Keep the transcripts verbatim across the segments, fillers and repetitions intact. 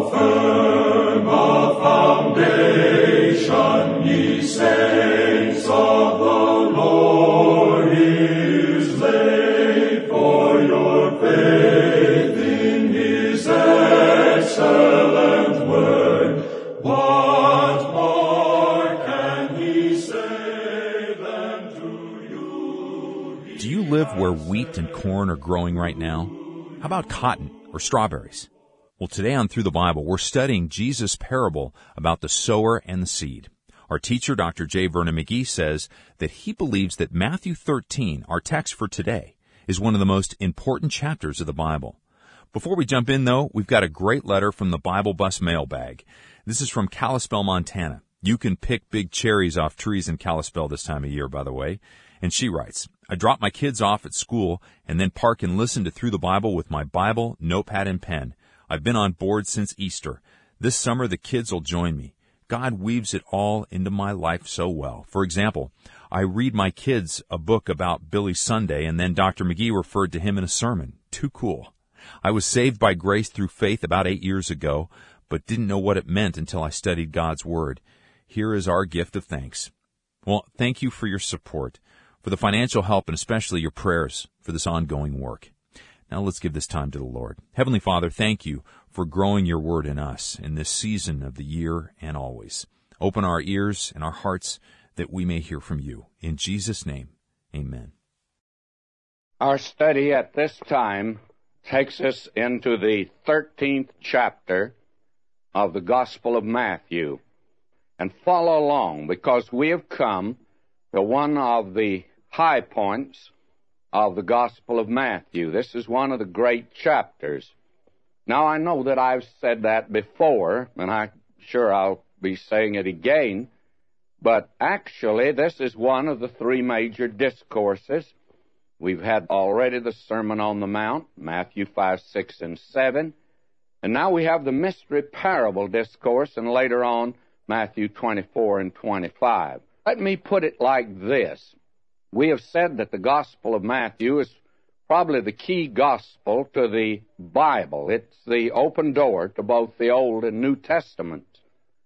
firm a foundation, ye saints of the Lord, is laid, for your faith in his excellent word. What more can he say than to you? Do you live where wheat and corn are growing right now? How about cotton or strawberries? Well, today on Through the Bible, we're studying Jesus' parable about the sower and the seed. Our teacher, Doctor J. Vernon McGee, says that he believes that Matthew thirteen, our text for today, is one of the most important chapters of the Bible. Before we jump in, though, we've got a great letter from the Bible Bus mailbag. This is from Kalispell, Montana. You can pick big cherries off trees in Kalispell this time of year, by the way. And she writes, I drop my kids off at school and then park and listen to Through the Bible with my Bible, notepad, and pen. I've been on board since Easter. This summer the kids will join me. God weaves it all into my life so well. For example, I read my kids a book about Billy Sunday, and then Doctor McGee referred to him in a sermon. Too cool. I was saved by grace through faith about eight years ago, but didn't know what it meant until I studied God's Word. Here is our gift of thanks. Well, thank you for your support, for the financial help, and especially your prayers for this ongoing work. Now let's give this time to the Lord. Heavenly Father, thank you for growing your word in us in this season of the year and always. Open our ears and our hearts that we may hear from you. In Jesus' name, amen. Our study at this time takes us into the thirteenth chapter of the Gospel of Matthew. And follow along, because we have come to one of the high points of the Gospel of Matthew. This is one of the great chapters. Now, I know that I've said that before, and I'm sure I'll be saying it again, but actually this is one of the three major discourses. We've had already the Sermon on the Mount, Matthew five, six, and seven, and now we have the mystery parable discourse, and later on, Matthew twenty-four and twenty-five. Let me put it like this. We have said that the Gospel of Matthew is probably the key gospel to the Bible. It's the open door to both the Old and New Testaments.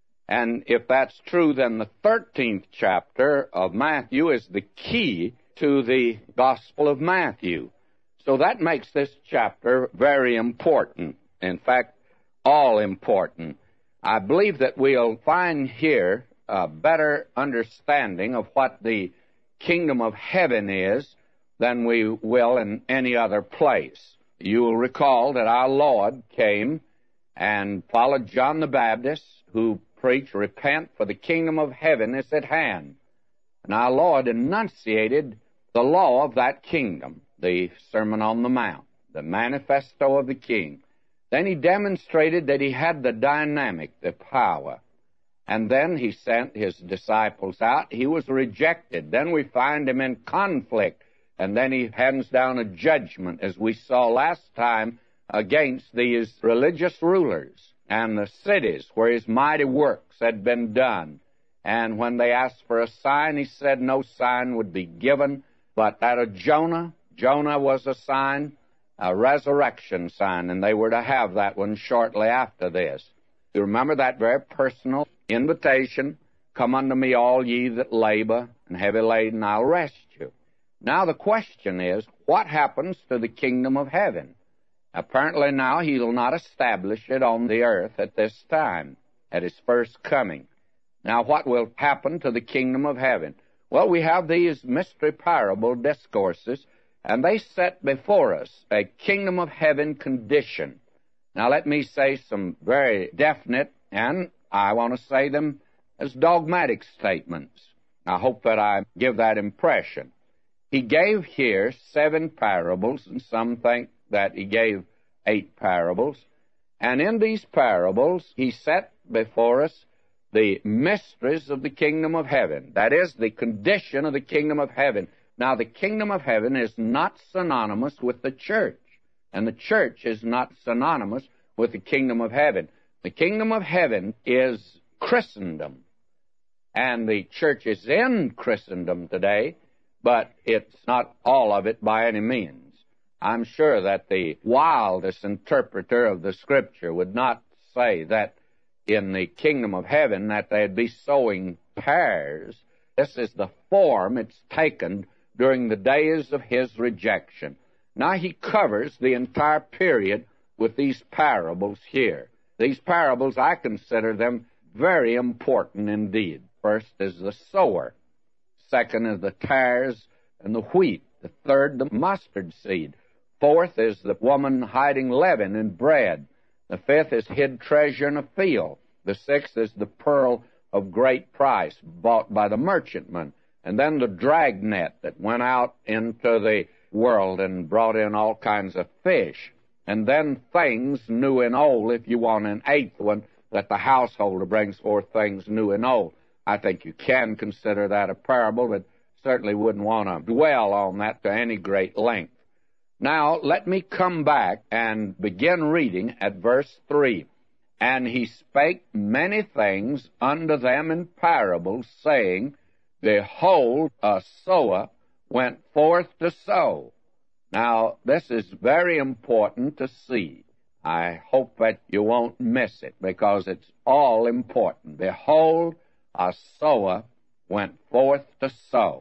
And if that's true, then the thirteenth chapter of Matthew is the key to the Gospel of Matthew. So that makes this chapter very important. In fact, all important. I believe that we'll find here a better understanding of what the kingdom of heaven is than we will in any other place. You will recall that our Lord came and followed John the Baptist, who preached, repent, for the kingdom of heaven is at hand. And our Lord enunciated the law of that kingdom, the Sermon on the Mount, the manifesto of the King. Then he demonstrated that he had the dynamic, the power. And then he sent his disciples out. He was rejected. Then we find him in conflict. And then he hands down a judgment, as we saw last time, against these religious rulers and the cities where his mighty works had been done. And when they asked for a sign, he said no sign would be given, but that of Jonah. Jonah was a sign, a resurrection sign, and they were to have that one shortly after this. You remember that very personal invitation, come unto me all ye that labor and heavy laden, I'll rest you. Now the question is, what happens to the kingdom of heaven? Apparently now he will not establish it on the earth at this time, at his first coming. Now what will happen to the kingdom of heaven? Well, we have these mystery parable discourses, and they set before us a kingdom of heaven condition. Now let me say some very definite, and I want to say them as dogmatic statements. I hope that I give that impression. He gave here seven parables, and some think that he gave eight parables. And in these parables, he set before us the mysteries of the kingdom of heaven. That is, the condition of the kingdom of heaven. Now, the kingdom of heaven is not synonymous with the church, and the church is not synonymous with the kingdom of heaven. The kingdom of heaven is Christendom, and the church is in Christendom today, but it's not all of it by any means. I'm sure that the wildest interpreter of the Scripture would not say that in the kingdom of heaven that they'd be sowing tares. This is the form it's taken during the days of his rejection. Now he covers the entire period with these parables here. These parables, I consider them very important indeed. First is the sower. Second is the tares and the wheat. The third, the mustard seed. Fourth is the woman hiding leaven in bread. The fifth is hid treasure in a field. The sixth is the pearl of great price bought by the merchantman. And then the dragnet that went out into the world and brought in all kinds of fish. And then things new and old, if you want an eighth one, that the householder brings forth things new and old. I think you can consider that a parable, but certainly wouldn't want to dwell on that to any great length. Now, let me come back and begin reading at verse three. And he spake many things unto them in parables, saying, Behold, a sower went forth to sow. Now, this is very important to see. I hope that you won't miss it, because it's all important. Behold, a sower went forth to sow.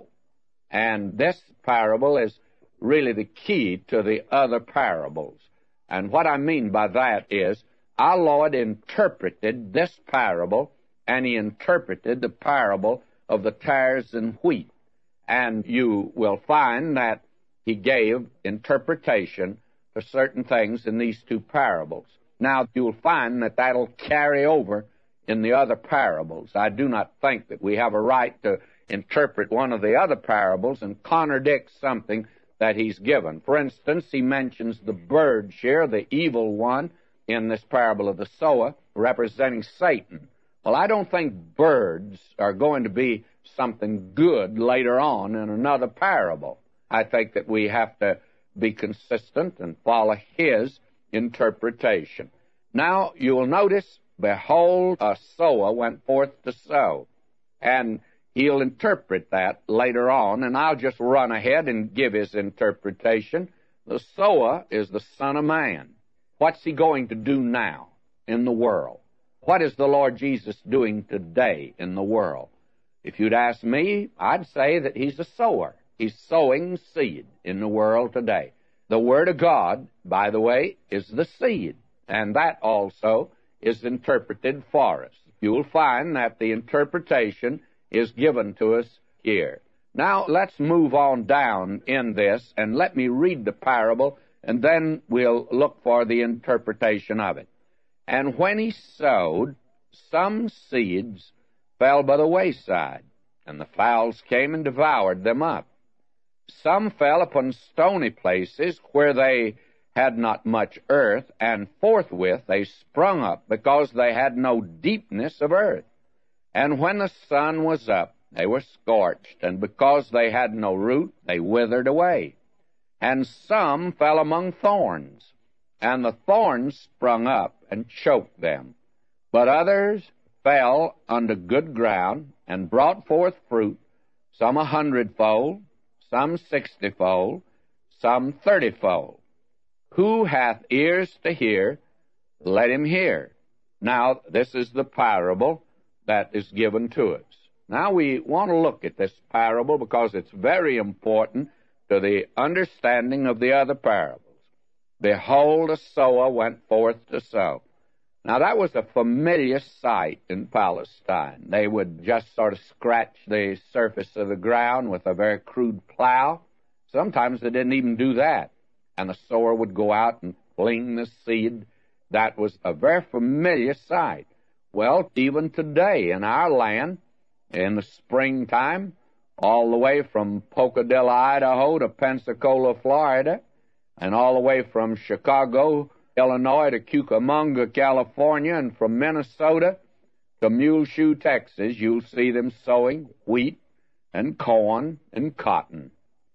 And this parable is really the key to the other parables. And what I mean by that is, our Lord interpreted this parable, and he interpreted the parable of the tares and wheat. And you will find that he gave interpretation to certain things in these two parables. Now, you'll find that that'll carry over in the other parables. I do not think that we have a right to interpret one of the other parables and contradict something that he's given. For instance, he mentions the bird here, the evil one, in this parable of the sower, representing Satan. Well, I don't think birds are going to be something good later on in another parable. I think that we have to be consistent and follow his interpretation. Now, you will notice, behold, a sower went forth to sow. And he'll interpret that later on, and I'll just run ahead and give his interpretation. The sower is the Son of Man. What's he going to do now in the world? What is the Lord Jesus doing today in the world? If you'd ask me, I'd say that he's a sower. He's sowing seed in the world today. The Word of God, by the way, is the seed, and that also is interpreted for us. You'll find that the interpretation is given to us here. Now, let's move on down in this, and let me read the parable, and then we'll look for the interpretation of it. And when he sowed, some seeds fell by the wayside, and the fowls came and devoured them up. Some fell upon stony places where they had not much earth, and forthwith they sprung up, because they had no deepness of earth. And when the sun was up, they were scorched, and because they had no root, they withered away. And some fell among thorns, and the thorns sprung up and choked them. But others fell unto good ground, and brought forth fruit, some a hundredfold, some sixtyfold, some thirtyfold. Who hath ears to hear, let him hear. Now, this is the parable that is given to us. Now, we want to look at this parable because it's very important to the understanding of the other parables. Behold, a sower went forth to sow. Now, that was a familiar sight in Palestine. They would just sort of scratch the surface of the ground with a very crude plow. Sometimes they didn't even do that. And the sower would go out and fling the seed. That was a very familiar sight. Well, even today in our land, in the springtime, all the way from Pocadilla, Idaho to Pensacola, Florida, and all the way from Chicago, Illinois to Cucamonga, California, and from Minnesota to Muleshoe, Texas, you'll see them sowing wheat and corn and cotton.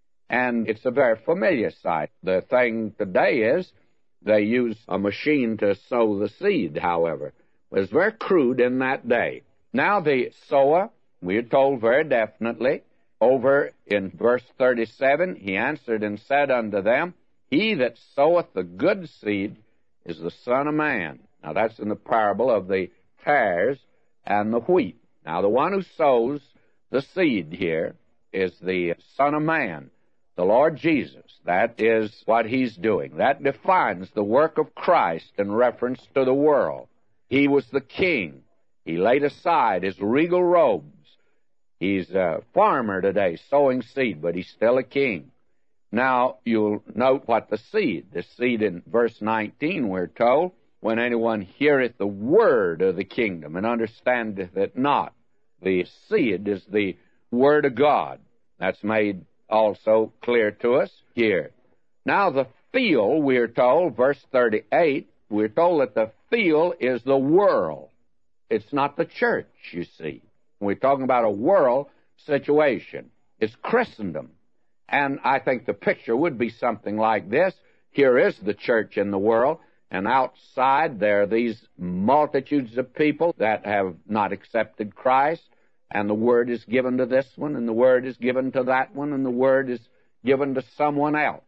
And it's a very familiar sight. The thing today is they use a machine to sow the seed, however. It was very crude in that day. Now the sower, we are told very definitely, over in verse thirty-seven, he answered and said unto them, He that soweth the good seed is the Son of Man. Now, that's in the parable of the tares and the wheat. Now, the one who sows the seed here is the Son of Man, the Lord Jesus. That is what he's doing. That defines the work of Christ in reference to the world. He was the king. He laid aside his regal robes. He's a farmer today, sowing seed, but he's still a king. Now, you'll note what the seed, the seed in verse nineteen, we're told, when anyone heareth the word of the kingdom and understandeth it not. The seed is the word of God. That's made also clear to us here. Now, the field, we're told, verse thirty-eight, we're told that the field is the world. It's not the church, you see. We're talking about a world situation. It's Christendom. And I think the picture would be something like this. Here is the church in the world, and outside there are these multitudes of people that have not accepted Christ, and the word is given to this one, and the word is given to that one, and the word is given to someone else.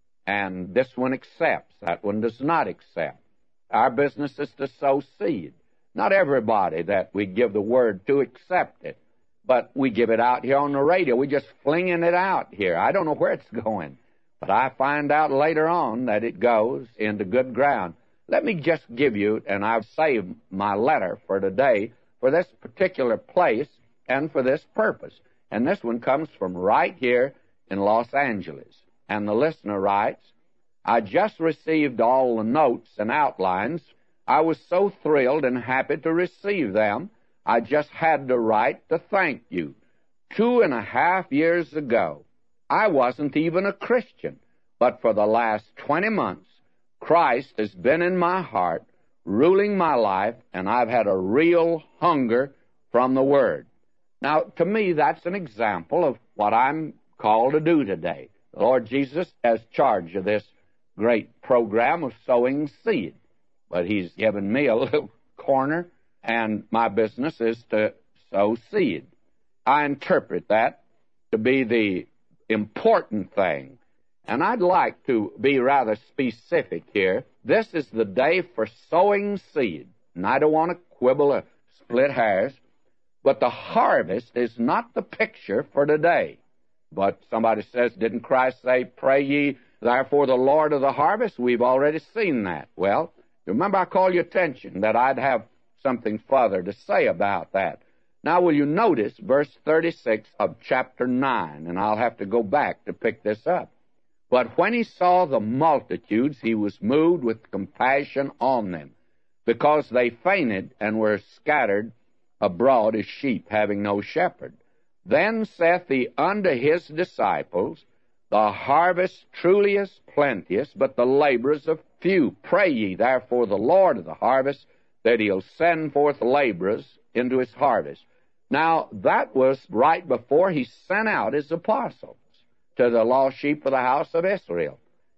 And this one accepts, that one does not accept. Our business is to sow seed. Not everybody that we give the word to accept it, but we give it out here on the radio. We're just flinging it out here. I don't know where it's going, but I find out later on that it goes into good ground. Let me just give you, and I've saved my letter for today, for this particular place and for this purpose. And this one comes from right here in Los Angeles. And the listener writes, I just received all the notes and outlines. I was so thrilled and happy to receive them, I just had to write to thank you. Two and a half years ago, I wasn't even a Christian, but for the last twenty months, Christ has been in my heart, ruling my life, and I've had a real hunger from the Word. Now, to me, that's an example of what I'm called to do today. The Lord Jesus has charge of this great program of sowing seed. But he's given me a little corner, and my business is to sow seed. I interpret that to be the important thing. And I'd like to be rather specific here. This is the day for sowing seed. And I don't want to quibble or split hairs, but the harvest is not the picture for today. But somebody says, didn't Christ say, pray ye therefore the Lord of the harvest? We've already seen that. Well, remember, I called your attention that I'd have something further to say about that. Now, will you notice verse thirty-six of chapter nine, and I'll have to go back to pick this up. But when he saw the multitudes, he was moved with compassion on them, because they fainted and were scattered abroad as sheep having no shepherd. Then saith he unto his disciples, the harvest truly is plenteous, but the laborers are few. Pray ye therefore the Lord of the harvest, that he'll send forth laborers into his harvest. Now, that was right before he sent out his apostles to the lost sheep of the house of Israel.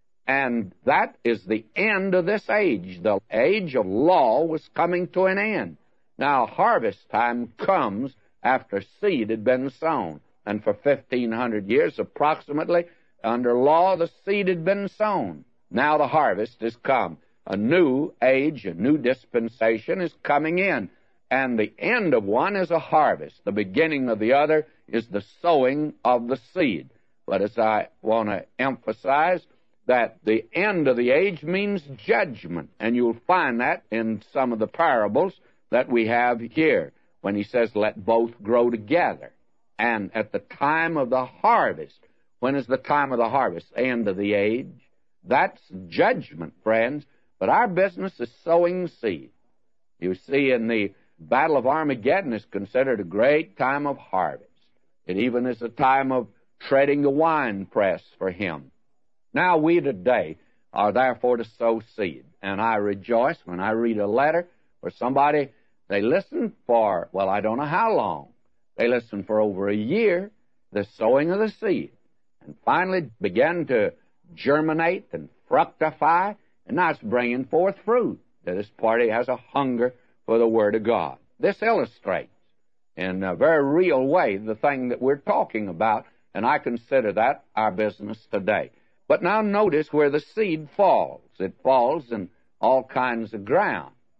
And that is the end of this age. The age of law was coming to an end. Now, harvest time comes after seed had been sown. And for fifteen hundred years, approximately, under law, the seed had been sown. Now the harvest has come. A new age, a new dispensation is coming in. And the end of one is a harvest. The beginning of the other is the sowing of the seed. But as I want to emphasize, that the end of the age means judgment. And you'll find that in some of the parables that we have here, when he says, let both grow together. And at the time of the harvest, when is the time of the harvest? End of the age. That's judgment, friends. But our business is sowing seed. You see, in the Battle of Armageddon is considered a great time of harvest. It even is a time of treading the winepress for him. Now we today are therefore to sow seed. And I rejoice when I read a letter where somebody, they listened for, well, I don't know how long. They listened for over a year, the sowing of the seed, and finally began to germinate and fructify, and now it's bringing forth fruit. This party has a hunger for the Word of God. This illustrates in a very real way the thing that we're talking about, and I consider that our business today. But now notice where the seed falls. It falls in all kinds of ground.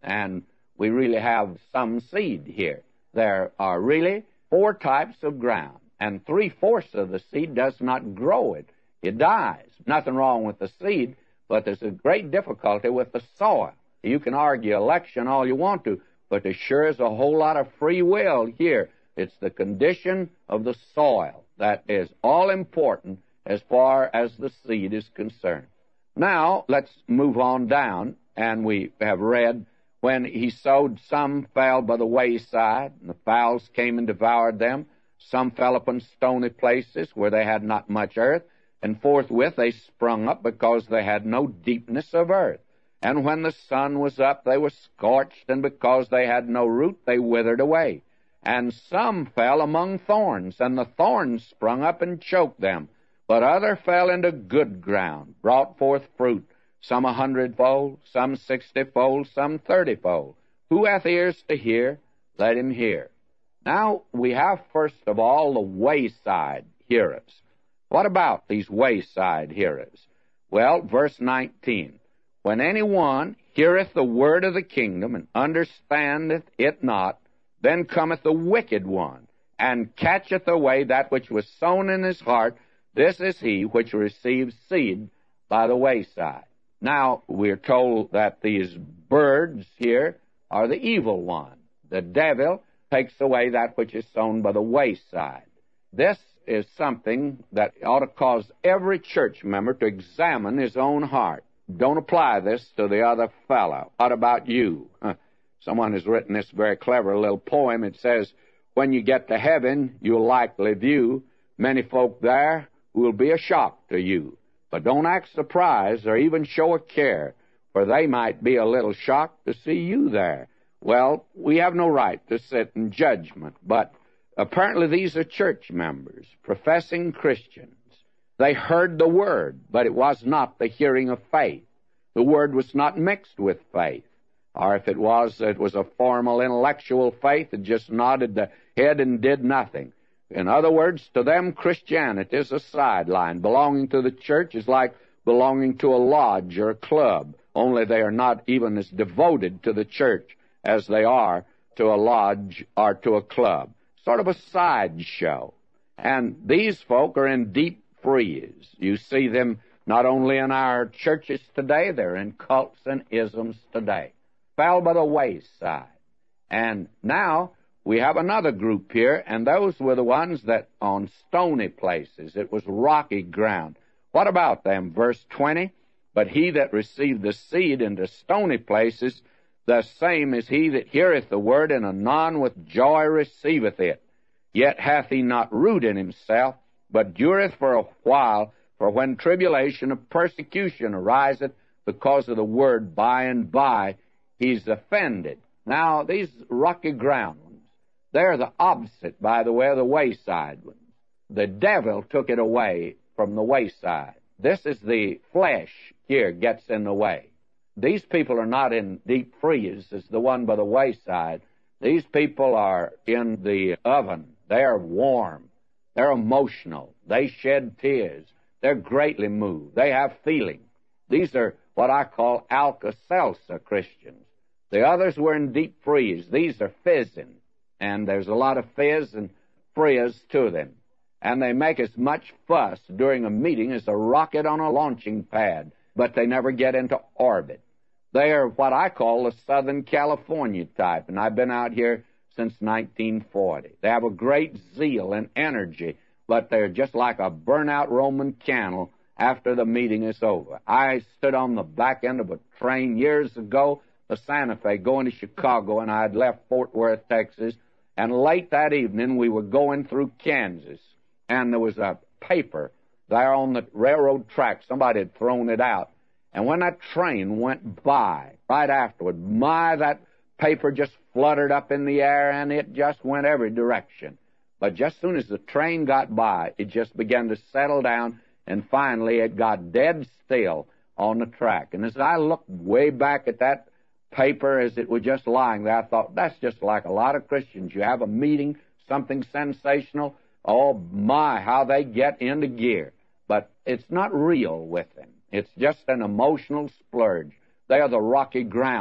and we really have some seed here. There are really four types of ground, and three-fourths of the seed does not grow it. It dies. Nothing wrong with the seed, but there's a great difficulty with the soil. You can argue election all you want to, but there sure is a whole lot of free will here. It's the condition of the soil that is all important as far as the seed is concerned. Now, let's move on down, and we have read, when he sowed, some fell by the wayside, and the fowls came and devoured them. Some fell upon stony places where they had not much earth, and forthwith they sprung up because they had no deepness of earth. And when the sun was up, they were scorched, and because they had no root, they withered away. And some fell among thorns, and the thorns sprung up and choked them. But other fell into good ground, brought forth fruit, some a hundredfold, some sixtyfold, some thirtyfold. Who hath ears to hear, let him hear. Now, we have first of all the wayside hearers. What about these wayside hearers? Well, verse nineteen, when any one heareth the word of the kingdom, and understandeth it not, then cometh the wicked one, and catcheth away that which was sown in his heart. This is he which receives seed by the wayside. Now, we're told that these birds here are the evil one. The devil takes away that which is sown by the wayside. This is something that ought to cause every church member to examine his own heart. Don't apply this to the other fellow. What about you? Huh. Someone has written this very clever little poem. It says, when you get to heaven, you'll likely view many folk there who will be a shock to you. But don't act surprised or even show a care, for they might be a little shocked to see you there. Well, we have no right to sit in judgment, but apparently these are church members, professing Christians. They heard the word, but it was not the hearing of faith. The word was not mixed with faith. Or if it was, it was a formal intellectual faith that just nodded the head and did nothing. In other words, to them, Christianity is a sideline. Belonging to the church is like belonging to a lodge or a club, only they are not even as devoted to the church as they are to a lodge or to a club. Sort of a sideshow. And these folk are in deep freeze. You see them not only in our churches today, they're in cults and isms today. Fell by the wayside. And now we have another group here, and those were the ones that on stony places. It was rocky ground. What about them? Verse twenty, but he that received the seed into stony places, the same is he that heareth the word, and anon with joy receiveth it. Yet hath he not root in himself, but dureth for a while. For when tribulation of persecution ariseth because of the word, by and by he's offended. Now, these rocky ground ones, they're the opposite, by the way, of the wayside ones. The devil took it away from the wayside. This is the flesh here gets in the way. These people are not in deep freeze as the one by the wayside. These people are in the oven. They're warm. They're emotional. They shed tears. They're greatly moved. They have feeling. These are what I call Alka-Seltzer Christians. The others were in deep freeze. These are fizzing. And there's a lot of fizz and frizz to them. And they make as much fuss during a meeting as a rocket on a launching pad, but they never get into orbit. They are what I call the Southern California type, and I've been out here since nineteen forty. They have a great zeal and energy, but they're just like a burnt-out Roman candle after the meeting is over. I stood on the back end of a train years ago, the Santa Fe, going to Chicago, and I had left Fort Worth, Texas, and late that evening we were going through Kansas, and there was a paper there on the railroad track. Somebody had thrown it out. And when that train went by, right afterward, my, that paper just fluttered up in the air, and it just went every direction. But just as soon as the train got by, it just began to settle down, and finally it got dead still on the track. And as I looked way back at that paper as it was just lying there, I thought, that's just like a lot of Christians. You have a meeting, something sensational, oh my, how they get into gear. But it's not real with them. It's just an emotional splurge. They are the rocky ground.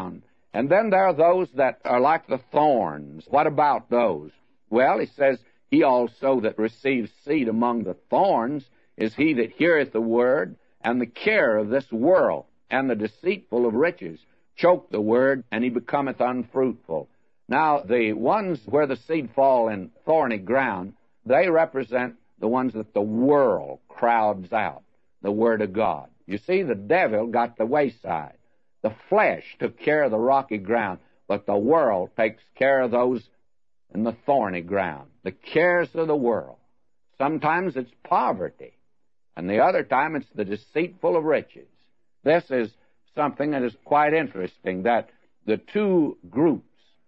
And then there are those that are like the thorns. What about those? Well, he says, he also that receives seed among the thorns is he that heareth the word, and the care of this world, and the deceitful of riches, choke the word, and he becometh unfruitful. Now, the ones where the seed fall in thorny ground, they represent the ones that the world crowds out, the Word of God. You see, the devil got the wayside. The flesh took care of the rocky ground, but the world takes care of those in the thorny ground, the cares of the world. Sometimes it's poverty, and the other time it's the deceitful of riches. This is something that is quite interesting, that the two groups,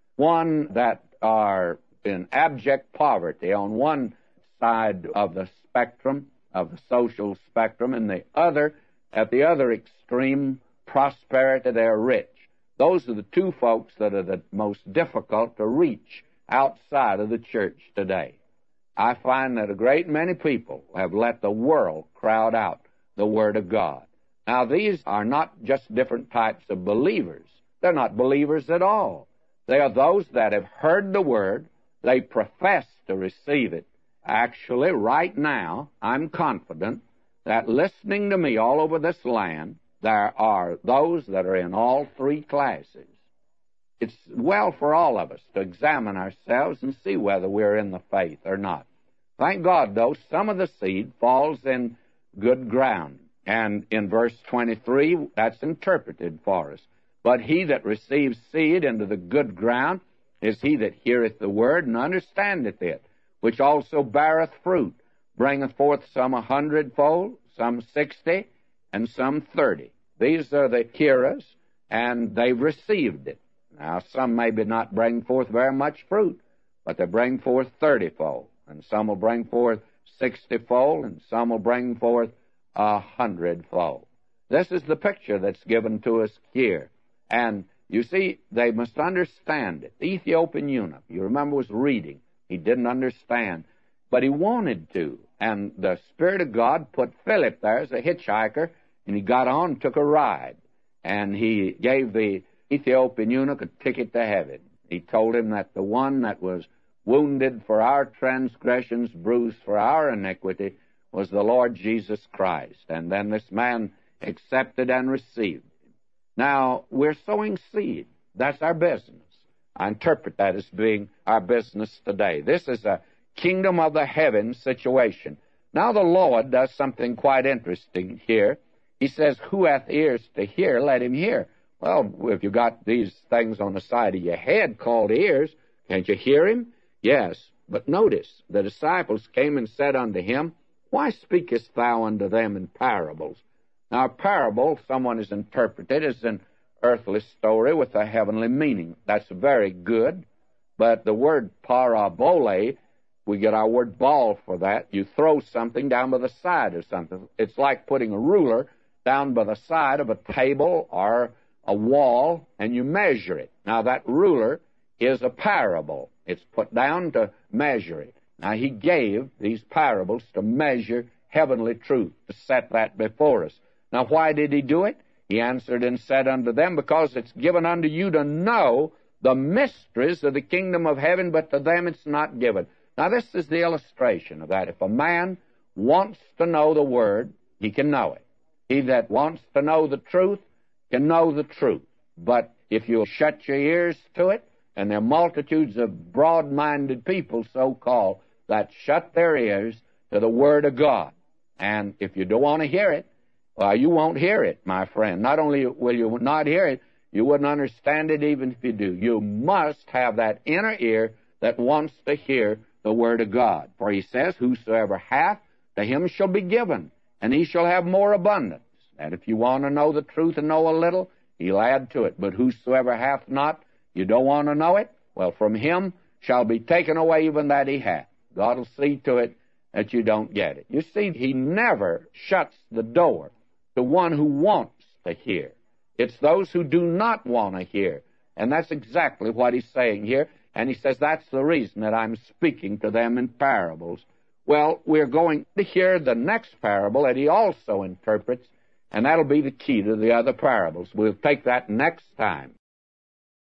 one that are in abject poverty on one side of the spectrum, of the social spectrum, and the other, at the other extreme, prosperity, they're rich. Those are the two folks that are the most difficult to reach outside of the church today. I find that a great many people have let the world crowd out the Word of God. Now, these are not just different types of believers. They're not believers at all. They are those that have heard the Word. They profess to receive it. Actually, right now, I'm confident that listening to me all over this land, there are those that are in all three classes. It's well for all of us to examine ourselves and see whether we're in the faith or not. Thank God, though, some of the seed falls in good ground. And in verse twenty-three, that's interpreted for us. But he that receives seed into the good ground is he that heareth the word and understandeth it, which also beareth fruit, bringeth forth some a hundredfold, some sixty, and some thirty. These are the hearers, and they've received it. Now, some maybe not bring forth very much fruit, but they bring forth thirtyfold, and some will bring forth sixtyfold, and some will bring forth a hundredfold. This is the picture that's given to us here. And you see, they must understand it. The Ethiopian eunuch, you remember, was reading. He didn't understand, but he wanted to. And the Spirit of God put Philip there as a hitchhiker, and he got on and took a ride. And he gave the Ethiopian eunuch a ticket to heaven. He told him that the one that was wounded for our transgressions, bruised for our iniquity, was the Lord Jesus Christ. And then this man accepted and received him. Now, we're sowing seed. That's our business. I interpret that as being our business today. This is a kingdom of the heavens situation. Now, the Lord does something quite interesting here. He says, who hath ears to hear, let him hear. Well, if you got these things on the side of your head called ears, can't you hear him? Yes. But notice, the disciples came and said unto him, why speakest thou unto them in parables? Now, a parable, someone has interpreted as an earthly story with a heavenly meaning. That's very good. But the word parabole, we get our word ball for that. You throw something down by the side of something. It's like putting a ruler down by the side of a table or a wall, and you measure it. Now, that ruler is a parable. It's put down to measure it. Now, he gave these parables to measure heavenly truth, to set that before us. Now, why did he do it? He answered and said unto them, because it's given unto you to know the mysteries of the kingdom of heaven, but to them it's not given. Now, this is the illustration of that. If a man wants to know the Word, he can know it. He that wants to know the truth can know the truth. But if you shut your ears to it, and there are multitudes of broad-minded people, so-called, that shut their ears to the Word of God. And if you don't want to hear it, well, you won't hear it, my friend. Not only will you not hear it, you wouldn't understand it even if you do. You must have that inner ear that wants to hear the Word of God. For he says, whosoever hath, to him shall be given, and he shall have more abundance. And if you want to know the truth and know a little, he'll add to it. But whosoever hath not, you don't want to know it? Well, from him shall be taken away even that he hath. God will see to it that you don't get it. You see, he never shuts the door to one who wants to hear. It's those who do not want to hear. And that's exactly what he's saying here. And he says that's the reason that I'm speaking to them in parables. Well, we're going to hear the next parable that he also interprets, and that'll be the key to the other parables. We'll take that next time.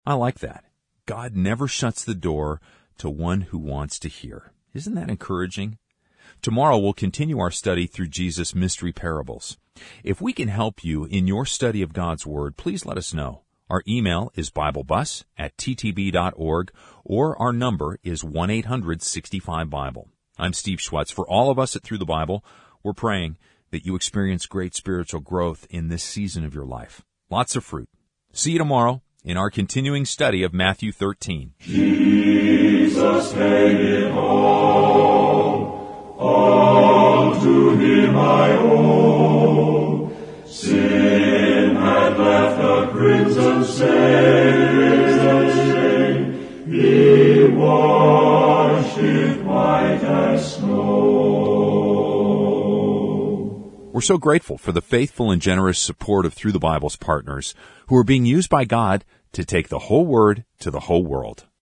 I like that. God never shuts the door to one who wants to hear. Isn't that encouraging? Tomorrow we'll continue our study through Jesus' mystery parables. If we can help you in your study of God's Word, please let us know. Our email is biblebus at t t b dot org, or our number is one eight hundred sixty-five Bible. I'm Steve Schwetz. For all of us at Through the Bible, we're praying that you experience great spiritual growth in this season of your life. Lots of fruit. See you tomorrow in our continuing study of Matthew thirteen. Jesus paid it all, all to him I owe. Sin had left a crimson stain, he washed it white as snow. We're so grateful for the faithful and generous support of Through the Bible's partners who are being used by God to take the whole Word to the whole world.